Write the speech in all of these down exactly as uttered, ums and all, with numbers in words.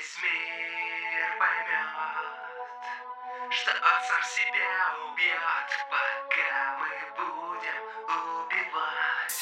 весь мир поймет, что он сам себя убьет, пока мы будем убивать.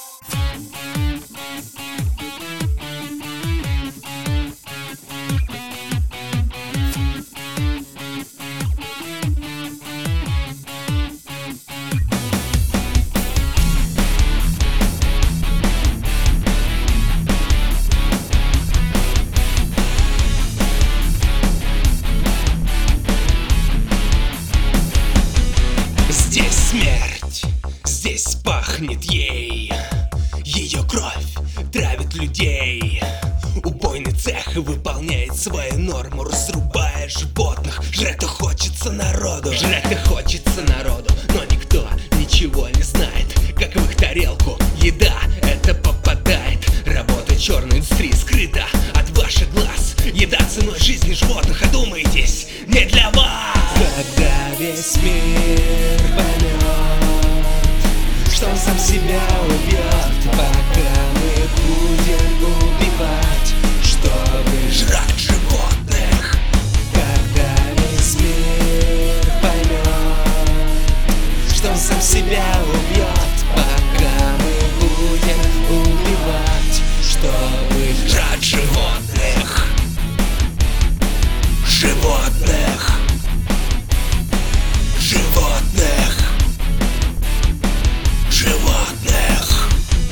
Здесь смерть, здесь пахнет ей. Ее кровь травит людей. Убойный цех выполняет свою норму, разрубая животных. Жрать-то хочется народу, жрать-то хочется народу, но никто ничего не знает, как в их тарелку еда это попадает. Работа черной индустрии скрыта от ваших глаз. Еда ценой жизни животных, одумайтесь, не для вас. Когда весь мир поймет, что он сам себя убьет, пока мы будем убивать, чтобы жрать животных. Когда весь мир поймет, что он сам себя убьет, пока мы будем убивать, чтобы жрать животных. Животных. Животных. Животных.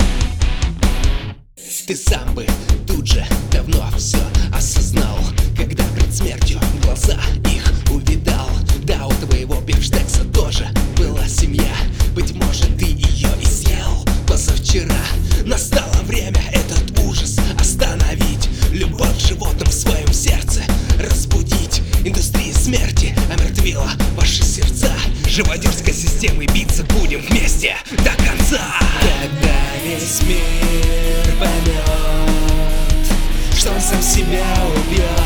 Ты сам бы тут же давно все осознал, когда перед смертью глаза их увидал. Да, у твоего бифштекса тоже была семья, быть может, ты ее и съел позавчера. Настало время этот ужас остановить, любовь к животным в своем сердце разбудить. Индустрия смерти омертвила ваши сердца. Живодерской системой биться будем вместе до конца. Когда весь мир поймет, что он сам себя убьет,